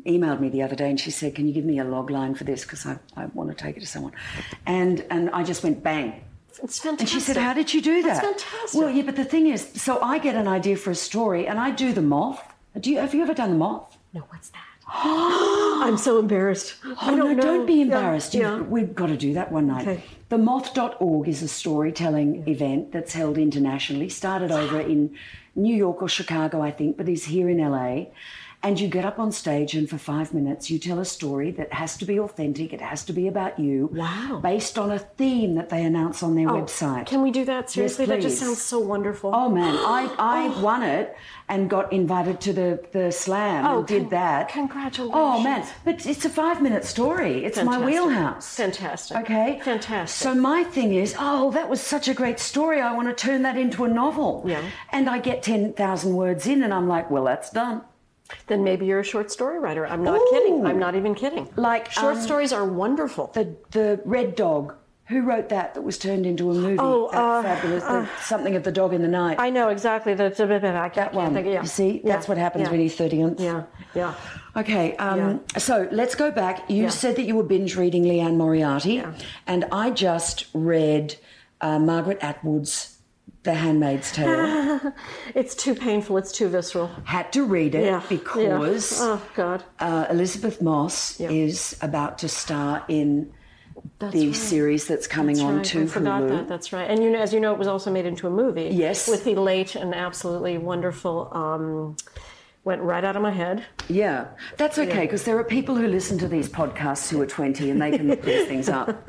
Speaker 9: emailed me the other day and she said, can you give me a log line for this? Because I want to take it to someone. And I just went bang.
Speaker 10: It's fantastic.
Speaker 9: And she said, how did you do that?
Speaker 10: That's fantastic.
Speaker 9: Well, yeah, but the thing is, so I get an idea for a story and I do the moth. Have you ever done the moth?
Speaker 10: No, what's that? I'm so embarrassed. I don't know.
Speaker 9: Don't be embarrassed.
Speaker 10: Yeah.
Speaker 9: We've got to do that one night.
Speaker 10: Okay.
Speaker 9: Themoth.org is a storytelling event that's held internationally, started over in New York or Chicago, I think, but is here in LA. And you get up on stage and for 5 minutes you tell a story that has to be authentic. It has to be about you.
Speaker 10: Wow.
Speaker 9: Based on a theme that they announce on their website.
Speaker 10: Can we do that? Seriously?
Speaker 9: Yes,
Speaker 10: that just
Speaker 9: please.
Speaker 10: sounds so wonderful.
Speaker 9: Oh, man. I won it and got invited to the slam and did that.
Speaker 10: Congratulations.
Speaker 9: Oh, man. But it's a 5-minute story. It's my wheelhouse.
Speaker 10: Fantastic.
Speaker 9: Okay?
Speaker 10: Fantastic.
Speaker 9: So my thing is, that was such a great story. I want to turn that into a novel.
Speaker 10: Yeah.
Speaker 9: And I get 10,000 words in and I'm like, well, that's done.
Speaker 10: Then maybe you're a short story writer. I'm not kidding. I'm not even kidding.
Speaker 9: Like
Speaker 10: short stories are wonderful.
Speaker 9: The Red Dog. Who wrote that was turned into a movie? Fabulous. Something of the Dog in the Night.
Speaker 10: I know exactly.
Speaker 9: That one. You see, that's what happens when you're 30th.
Speaker 10: Yeah.
Speaker 9: Okay, so let's go back. You said that you were binge reading Leanne Moriarty, and I just read Margaret Atwood's The Handmaid's Tale.
Speaker 10: It's too painful. It's too visceral.
Speaker 9: Had to read it because
Speaker 10: Oh, God.
Speaker 9: Elizabeth Moss is about to star in the series that's coming on to Hulu.
Speaker 10: I forgot that. That's right. And as you know, it was also made into a movie.
Speaker 9: Yes.
Speaker 10: With the late and absolutely wonderful... went right out of my head.
Speaker 9: Yeah, that's okay, because there are people who listen to these podcasts who are 20 and they can look these things up.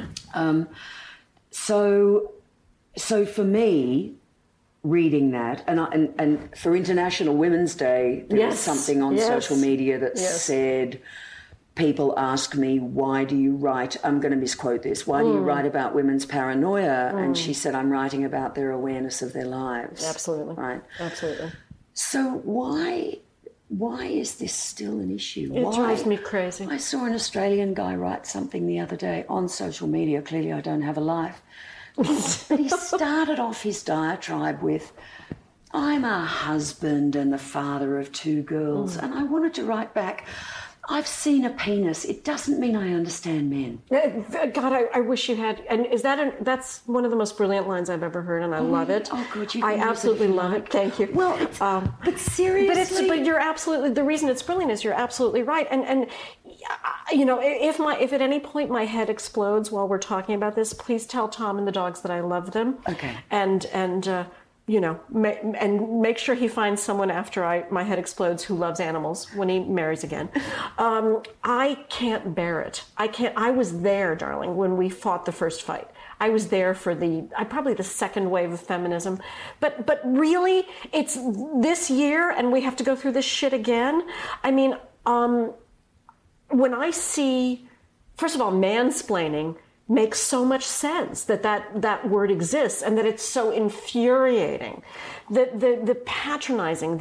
Speaker 9: So for me, reading that, and for International Women's Day, there was something on social media that said, people ask me, why do you write, I'm going to misquote this, why do you write about women's paranoia? And she said, I'm writing about their awareness of their lives.
Speaker 10: Absolutely.
Speaker 9: Right.
Speaker 10: Absolutely.
Speaker 9: So why is this still an issue?
Speaker 10: It drives me crazy.
Speaker 9: I saw an Australian guy write something the other day on social media. Clearly I don't have a life. But he started off his diatribe with, I'm a husband and the father of 2 girls. And I wanted to write back, I've seen a penis. It doesn't mean I understand men.
Speaker 10: God, I wish you had. And that's one of the most brilliant lines I've ever heard, and I love it.
Speaker 9: Oh, good.
Speaker 10: I absolutely love it. Thank you.
Speaker 9: Well, but seriously,
Speaker 10: but you're absolutely. The reason it's brilliant is you're absolutely right. And you know, if at any point my head explodes while we're talking about this, please tell Tom and the dogs that I love them.
Speaker 9: Okay.
Speaker 10: And you know, and make sure he finds someone after my head explodes who loves animals when he marries again. I can't bear it. I was there, darling, when we fought the first fight. I was there for probably the second wave of feminism. But really, it's this year and we have to go through this shit again. I mean, when I see, first of all, mansplaining makes so much sense that word exists and that it's so infuriating. The patronizing,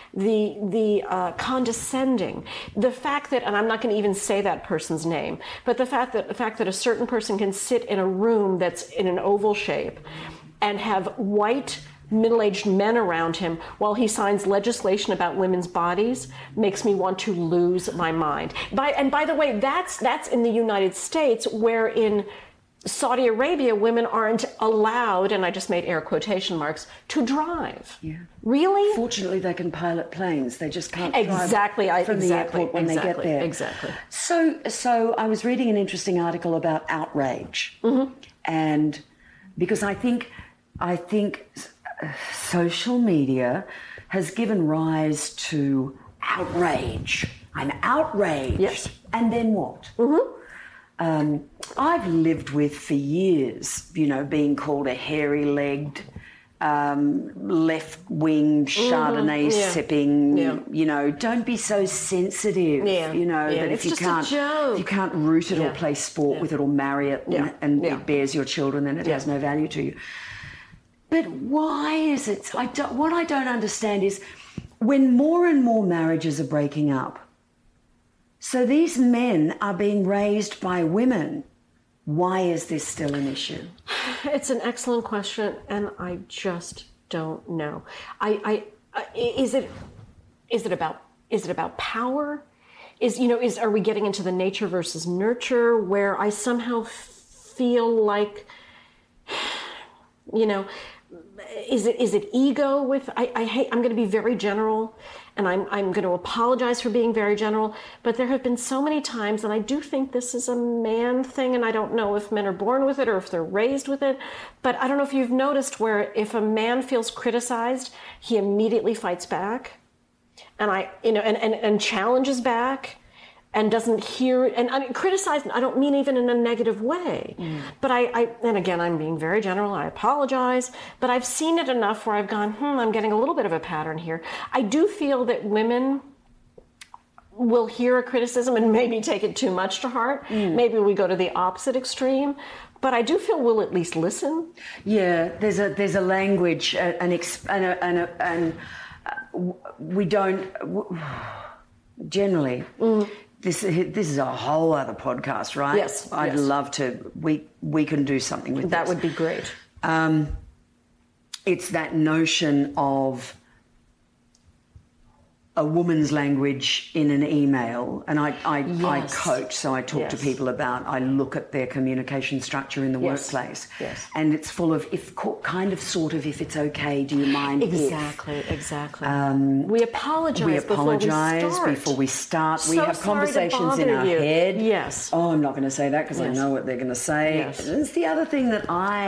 Speaker 10: the condescending, the fact that, and I'm not going to even say that person's name, but the fact that a certain person can sit in a room that's in an oval shape and have white middle-aged men around him while he signs legislation about women's bodies makes me want to lose my mind. By the way, that's in the United States, where in Saudi Arabia, women aren't allowed, and I just made air quotation marks, to drive.
Speaker 9: Yeah.
Speaker 10: Really?
Speaker 9: Fortunately, they can pilot planes. They just can't drive from the airport when they get there.
Speaker 10: Exactly.
Speaker 9: So I was reading an interesting article about outrage, and because I think social media has given rise to outrage. I'm outraged.
Speaker 10: Yes.
Speaker 9: And then what? I've lived with for years, you know, being called a hairy-legged, left-wing, Chardonnay sipping, you know, don't be so sensitive, you know, that if you can't root it or play sport with it or marry it and it bears your children, then it has no value to you. But why is it? What I don't understand is when more and more marriages are breaking up, so these men are being raised by women, why is this still an issue?
Speaker 10: It's an excellent question, and I just don't know. Is it about power? are we getting into the nature versus nurture, where I somehow feel like, is it ego with, I'm going to be very general, and I'm going to apologize for being very general, but there have been so many times, and I do think this is a man thing, and I don't know if men are born with it or if they're raised with it, but I don't know if you've noticed where if a man feels criticized, he immediately fights back, and and challenges back, and doesn't hear, and I mean, criticize, I don't mean even in a negative way, but and again, I'm being very general, I apologize, but I've seen it enough where I've gone, I'm getting a little bit of a pattern here. I do feel that women will hear a criticism and maybe take it too much to heart. Maybe we go to the opposite extreme, but I do feel we'll at least listen.
Speaker 9: Yeah, there's a language, and we don't, generally, This is a whole other podcast, right?
Speaker 10: Yes.
Speaker 9: I'd love to. We can do something with
Speaker 10: that.
Speaker 9: This.
Speaker 10: Would be great.
Speaker 9: It's that notion of a woman's language in an email, and I coach, so I talk to people about. I look at their communication structure in the workplace, and it's full of if it's okay. Do you mind?
Speaker 10: Exactly. We apologize.
Speaker 9: Before we start. We have conversations in our head.
Speaker 10: Yes.
Speaker 9: Oh, I'm not going to say that because I know what they're going to say.
Speaker 10: Yes.
Speaker 9: It's the other thing that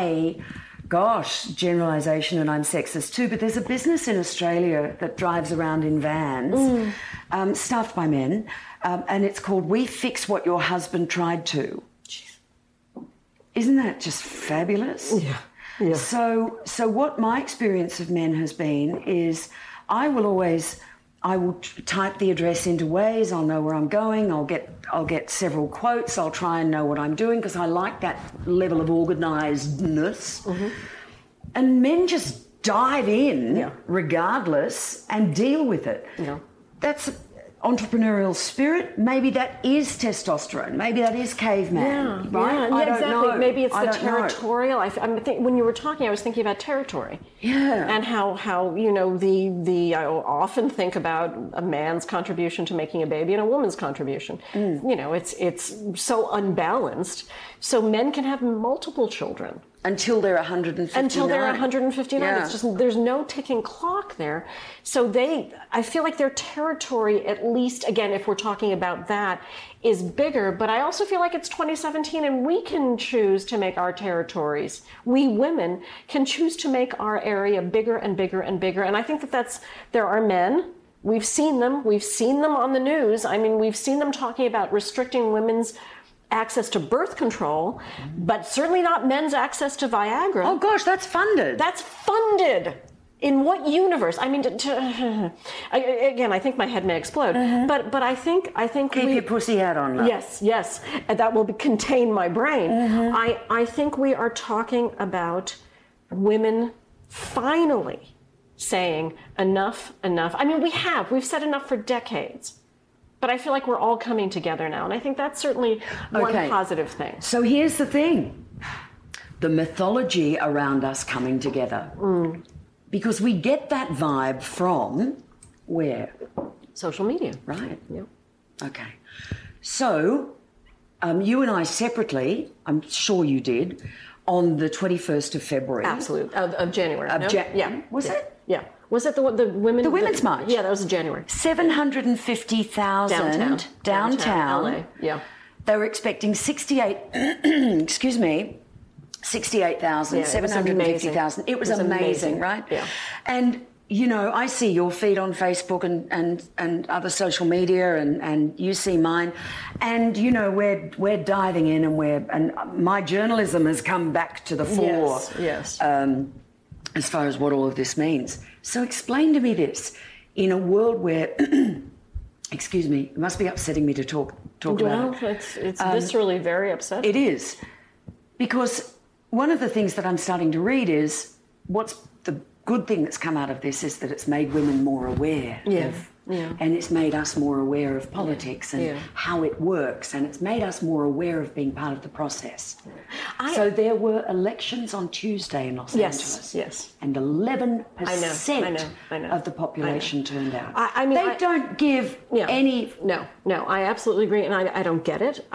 Speaker 9: generalisation, and I'm sexist too, but there's a business in Australia that drives around in vans, staffed by men, and it's called We Fix What Your Husband Tried To. Jeez. Isn't that just fabulous?
Speaker 10: Yeah.
Speaker 9: So what my experience of men has been is I will type the address into Waze. I'll know where I'm going. I'll get several quotes. I'll try and know what I'm doing because I like that level of organisedness. And men just dive in regardless and deal with it. Yeah. That's entrepreneurial spirit. Maybe that is testosterone. Maybe that is caveman. Right? I don't know.
Speaker 10: Maybe it's the territorial. When you were talking, I was thinking about territory.
Speaker 9: Yeah.
Speaker 10: And how I often think about a man's contribution to making a baby and a woman's contribution. It's so unbalanced. So men can have multiple children.
Speaker 9: Until they're 159.
Speaker 10: Yeah. It's just, there's no ticking clock there. So I feel like their territory, at least, again, if we're talking about that, is bigger. But I also feel like it's 2017 and we can choose to make our territories. We women can choose to make our area bigger and bigger and bigger. And I think there are men. We've seen them on the news. I mean, we've seen them talking about restricting women's access to birth control, but certainly not men's access to Viagra.
Speaker 9: Oh gosh, that's funded.
Speaker 10: In what universe? I mean, again, I think my head may explode. But I think
Speaker 9: keep your pussy hat on. Love.
Speaker 10: Yes, that will contain my brain. I think we are talking about women finally saying enough. I mean, we've said enough for decades. But I feel like we're all coming together now. And I think that's certainly one positive thing.
Speaker 9: So here's the thing. The mythology around us coming together. Because we get that vibe from where?
Speaker 10: Social media.
Speaker 9: Right.
Speaker 10: Yep.
Speaker 9: Okay. So you and I separately, I'm sure you did, on the 21st of February.
Speaker 10: Absolutely. Of January.
Speaker 9: Was it?
Speaker 10: Yeah. Was it the women?
Speaker 9: The Women's March.
Speaker 10: Yeah, that was in January.
Speaker 9: 750,000 downtown.
Speaker 10: LA. Yeah.
Speaker 9: They were expecting 750,000. It was amazing, right?
Speaker 10: Yeah.
Speaker 9: And I see your feed on Facebook and other social media, and you see mine, and we're diving in, and my journalism has come back to the fore.
Speaker 10: Yes.
Speaker 9: As far as what all of this means. So explain to me this, in a world where, excuse me, it must be upsetting me to talk about it.
Speaker 10: It's viscerally very upsetting.
Speaker 9: It is. Because one of the things that I'm starting to read is what's the good thing that's come out of this is that it's made women more aware And it's made us more aware of politics and how it works, and it's made us more aware of being part of the process. So there were elections on Tuesday in Los Angeles.
Speaker 10: Yes.
Speaker 9: And 11% of the population turned out.
Speaker 10: I mean,
Speaker 9: they don't give any...
Speaker 10: No, I absolutely agree, and I don't get it.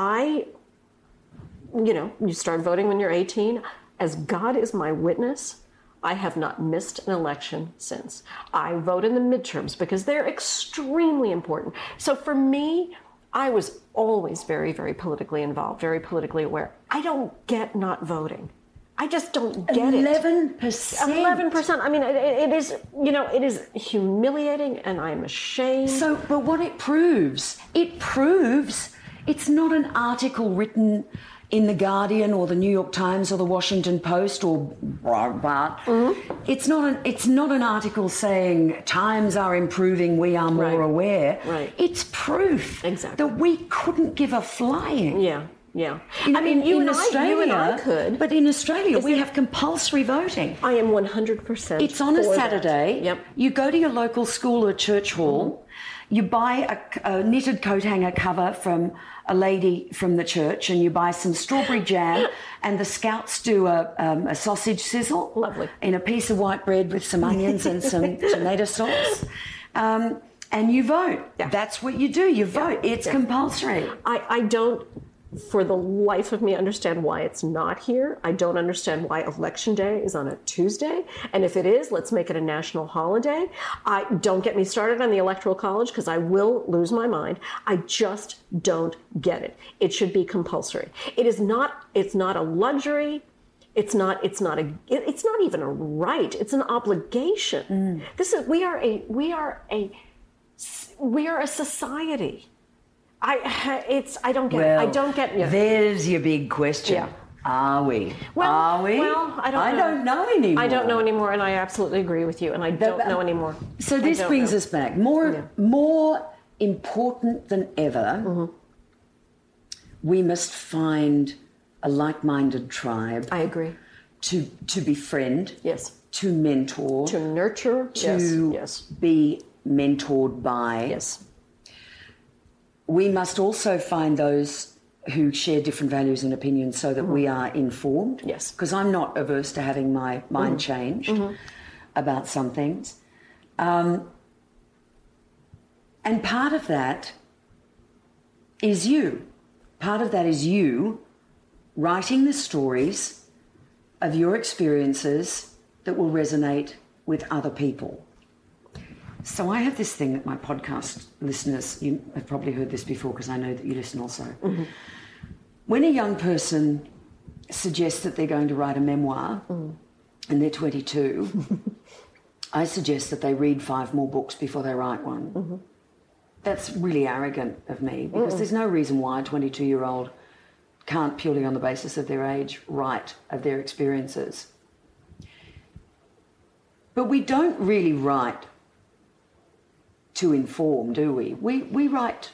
Speaker 10: You start voting when you're 18. As God is my witness, I have not missed an election since. I vote in the midterms because they're extremely important. So for me, I was always very, very politically involved, very politically aware. I don't get not voting. I just don't get
Speaker 9: 11%.
Speaker 10: 11%. I mean, it is, it is humiliating, and I'm ashamed.
Speaker 9: So, but what it proves it's not an article written in The Guardian or the New York Times or the Washington Post or Breitbart. It's not an article saying times are improving, we are more aware. It's proof that we couldn't give a flying.
Speaker 10: Yeah.
Speaker 9: I mean, you and I could. But in Australia, we have compulsory voting.
Speaker 10: I am 100%.
Speaker 9: It's on a Saturday. Yep. You go to your local school or church hall. You buy a knitted coat hanger cover from a lady from the church, and you buy some strawberry jam, and the Scouts do a sausage sizzle.
Speaker 10: Lovely.
Speaker 9: In a piece of white bread with some onions and some tomato sauce. And you vote. Yeah. That's what you do. You vote. It's compulsory.
Speaker 10: I don't, for the life of me, understand why it's not here. I don't understand why Election Day is on a Tuesday. And if it is, let's make it a national holiday. Don't get me started on the Electoral College, because I will lose my mind. I just don't get it. It should be compulsory. It's not a luxury. It's not even a right. It's an obligation. We are a society. I don't get it. I don't get it.
Speaker 9: There's your big question.
Speaker 10: Yeah.
Speaker 9: Are we?
Speaker 10: Well, I don't know
Speaker 9: anymore.
Speaker 10: I don't know anymore, and I absolutely agree with you, and I don't know anymore.
Speaker 9: So this brings us back. More important than ever, we must find a like-minded tribe.
Speaker 10: I agree.
Speaker 9: To befriend.
Speaker 10: Yes.
Speaker 9: To mentor.
Speaker 10: To nurture.
Speaker 9: To be mentored by.
Speaker 10: Yes.
Speaker 9: We must also find those who share different values and opinions so that we are informed.
Speaker 10: Yes.
Speaker 9: Because I'm not averse to having my mind changed about some things. And part of that is you. Part of that is you writing the stories of your experiences that will resonate with other people. So I have this thing that my podcast listeners, you have probably heard this before because I know that you listen also. When a young person suggests that they're going to write a memoir and they're 22, I suggest that they read 5 more books before they write one. That's really arrogant of me, because there's no reason why a 22-year-old can't, purely on the basis of their age, write of their experiences. But we don't really write to inform, do we? We write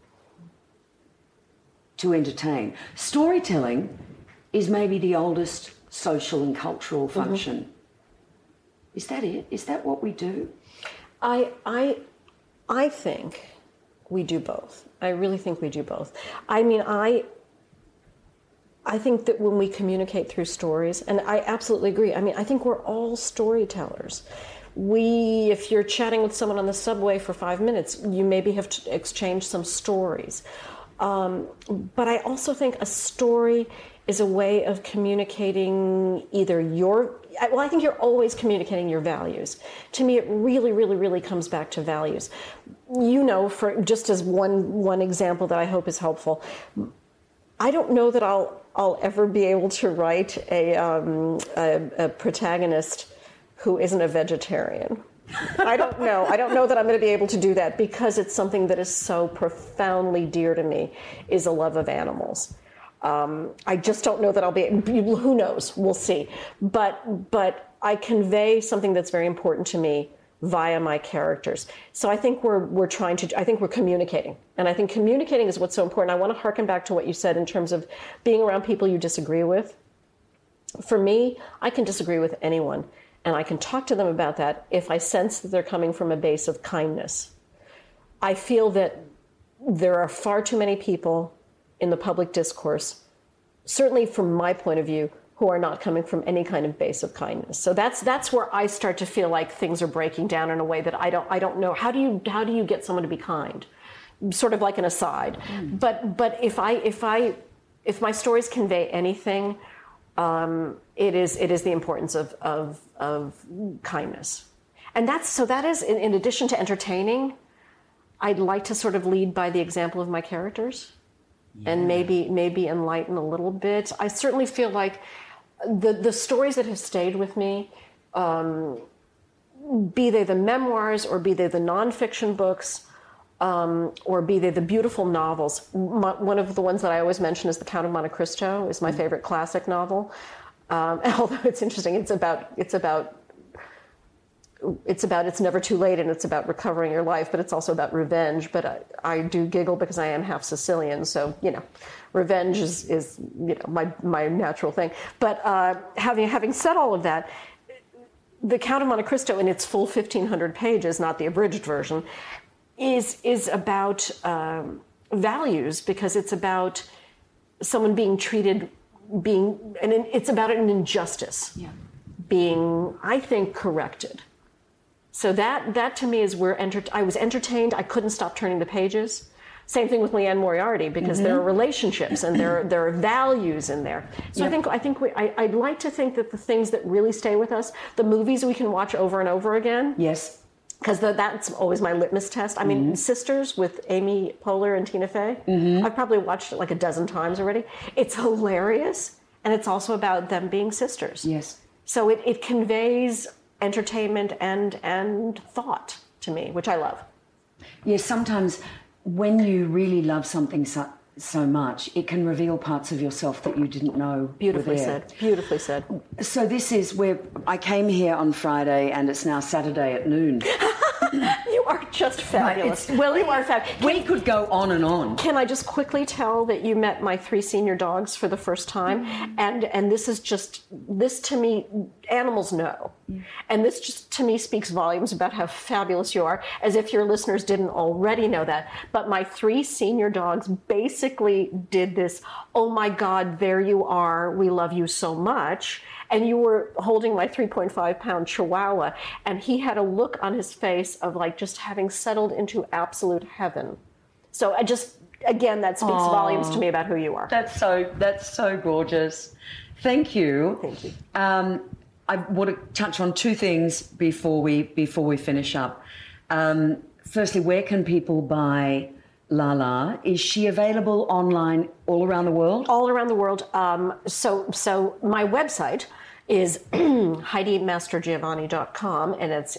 Speaker 9: to entertain. Storytelling is maybe the oldest social and cultural function. Is that it? Is that what we do?
Speaker 10: I think we do both. I really think we do both. I mean, I think that when we communicate through stories, and I absolutely agree. I mean, I think we're all storytellers. If you're chatting with someone on the subway for 5 minutes, you maybe have to exchange some stories. But I also think a story is a way of communicating either I think you're always communicating your values. To me, it really, really, really comes back to values. For just as one example that I hope is helpful, I don't know that I'll ever be able to write a protagonist who isn't a vegetarian. I don't know. I don't know that I'm going to be able to do that, because it's something that is so profoundly dear to me, is a love of animals. I just don't know that I'll be, who knows, we'll see. But I convey something that's very important to me via my characters. So I think we're communicating. And I think communicating is what's so important. I want to harken back to what you said in terms of being around people you disagree with. For me, I can disagree with anyone, and I can talk to them about that if I sense that they're coming from a base of kindness. I feel that there are far too many people in the public discourse, certainly from my point of view, who are not coming from any kind of base of kindness. So that's where I start to feel like things are breaking down in a way that I don't know. How do you get someone to be kind? Sort of like an aside. But if my stories convey anything, it is the importance of kindness. And that is in addition to entertaining, I'd like to sort of lead by the example of my characters. And maybe enlighten a little bit. I certainly feel like the stories that have stayed with me, be they the memoirs or be they the nonfiction books, or be they the beautiful novels. One of the ones that I always mention is The Count of Monte Cristo, is my favorite classic novel. Although it's interesting, it's never too late, and it's about recovering your life, but it's also about revenge. But I do giggle because I am half Sicilian, so revenge is my natural thing. But having said all of that, The Count of Monte Cristo, in its full 1,500 pages, not the abridged version, is about values, because it's about someone being treated, and it's about an injustice being, I think, corrected. So that to me is where I was entertained. I couldn't stop turning the pages. Same thing with Liane Moriarty, because there are relationships and there are values in there. So I'd like to think that the things that really stay with us, the movies we can watch over and over again.
Speaker 9: Yes.
Speaker 10: Because that's always my litmus test. I mean, Sisters with Amy Poehler and Tina Fey, I've probably watched it like a dozen times already. It's hilarious, and it's also about them being sisters.
Speaker 9: Yes.
Speaker 10: So it conveys entertainment and thought to me, which I love.
Speaker 9: Yes, sometimes when you really love something so much, it can reveal parts of yourself that you didn't know
Speaker 10: Beautifully
Speaker 9: were there.
Speaker 10: said. Beautifully said.
Speaker 9: So this is where I came here on Friday, and it's now Saturday at noon.
Speaker 10: You are just fabulous. You are fabulous.
Speaker 9: We could go on and on.
Speaker 10: Can I just quickly tell that you met my 3 senior dogs for the first time? And this to me, animals know. And this just to me speaks volumes about how fabulous you are, as if your listeners didn't already know that. But my 3 senior dogs basically did this, oh my God, there you are, we love you so much. And you were holding my 3.5-pound Chihuahua, and he had a look on his face of like just having settled into absolute heaven. So again, that speaks volumes to me about who you are.
Speaker 9: That's so gorgeous. Thank you.
Speaker 10: Thank you.
Speaker 9: I want to touch on 2 things before we finish up. Firstly, where can people buy Lala? Is she available online all around the world?
Speaker 10: All around the world. So my website is HeidiMasterGiovanni.com, and it's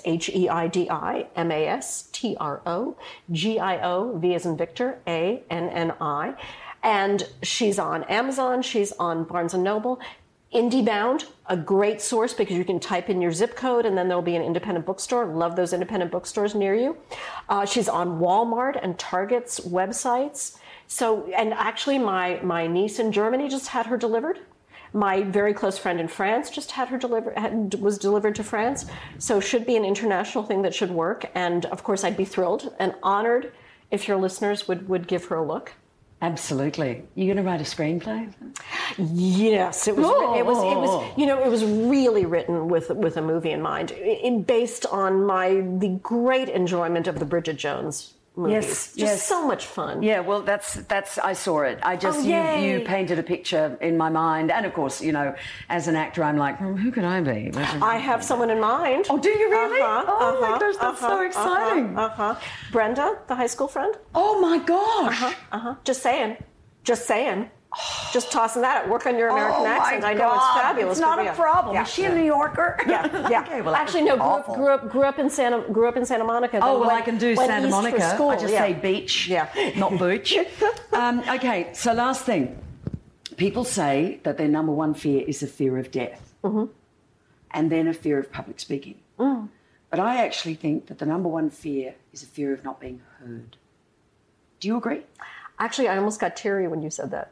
Speaker 10: HeidiMastrogio, V as in Victor, ANNI. And she's on Amazon, she's on Barnes & Noble. IndieBound, a great source because you can type in your zip code and then there'll be an independent bookstore. Love those independent bookstores near you. She's on Walmart and Target's websites. So, and actually my niece in Germany just had her delivered. My very close friend in France just had her was delivered to France. So should be an international thing that should work. And of course I'd be thrilled and honored if your listeners would give her a look.
Speaker 9: Absolutely. You're going to write a screenplay?
Speaker 10: Yes, it was. It was really written with a movie in mind, based on the great enjoyment of the Bridget Jones movies. Just so much fun.
Speaker 9: Yeah, well, that's. I saw it. I just you painted a picture in my mind, and of course, as an actor, I'm like, who can I be?
Speaker 10: I have someone in mind.
Speaker 9: Oh, do you really? My gosh, that's so exciting.
Speaker 10: Brenda, the high school friend.
Speaker 9: Oh my gosh.
Speaker 10: Just saying. Just tossing that out. Work on your American accent. I know it's fabulous.
Speaker 9: It's not a problem.
Speaker 10: Yeah.
Speaker 9: Is she a New Yorker?
Speaker 10: Yeah.
Speaker 9: Okay, well,
Speaker 10: actually, no. Grew up in Santa Monica.
Speaker 9: Oh well, I can do Santa Monica.
Speaker 10: School.
Speaker 9: I just say beach.
Speaker 10: Yeah,
Speaker 9: not booch. Okay. So last thing, people say that their number one fear is the fear of death, and then a fear of public speaking. But I actually think that the number one fear is a fear of not being heard. Do you agree?
Speaker 10: Actually, I almost got teary when you said that.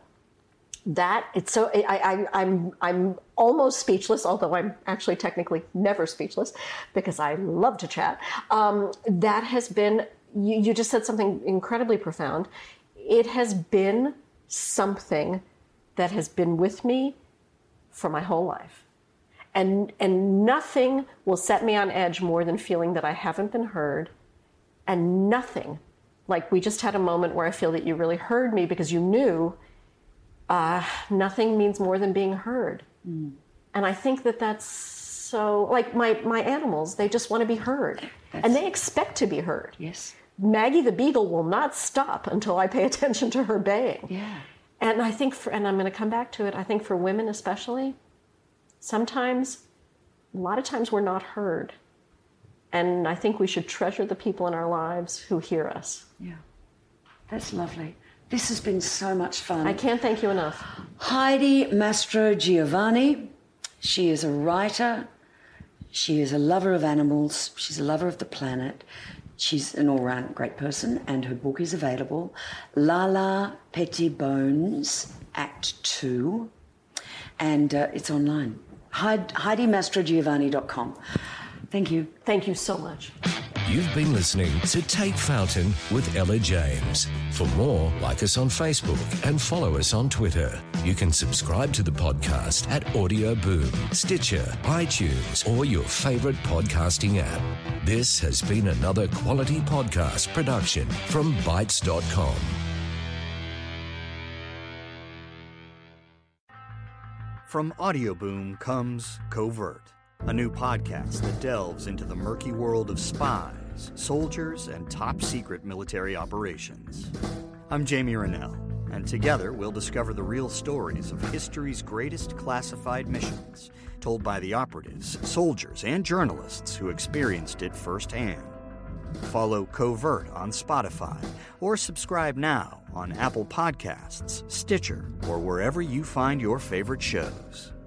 Speaker 10: I'm almost speechless, although I'm actually technically never speechless because I love to chat. That has been you just said something incredibly profound. It has been something that has been with me for my whole life. And nothing will set me on edge more than feeling that I haven't been heard. And nothing, like we just had a moment where I feel that you really heard me because you knew, nothing means more than being heard. Mm. And I think that that's so, like my animals, they just want to be heard. And they expect to be heard.
Speaker 9: Yes.
Speaker 10: Maggie the beagle will not stop until I pay attention to her baying.
Speaker 9: Yeah.
Speaker 10: And I think, and I'm going to come back to it, I think for women especially, sometimes, a lot of times we're not heard. And I think we should treasure the people in our lives who hear us.
Speaker 9: Yeah. That's lovely. This has been so much fun.
Speaker 10: I can't thank you enough.
Speaker 9: Heidi Mastrogiovanni. She is a writer. She is a lover of animals. She's a lover of the planet. She's an all-round great person, and her book is available. Lala Pettibones, Act 2, and it's online. HeidiMastrogiovanni.com. Thank you.
Speaker 10: Thank you so much.
Speaker 8: You've been listening to Take Fountain with Ella James. For more, like us on Facebook and follow us on Twitter. You can subscribe to the podcast at Audio Boom, Stitcher, iTunes, or your favorite podcasting app. This has been another quality podcast production from Bytes.com.
Speaker 13: From Audio Boom comes Covert, a new podcast that delves into the murky world of spies, soldiers, and top-secret military operations. I'm Jamie Rennell, and together we'll discover the real stories of history's greatest classified missions, told by the operatives, soldiers, and journalists who experienced it firsthand. Follow Covert on Spotify, or subscribe now on Apple Podcasts, Stitcher, or wherever you find your favorite shows.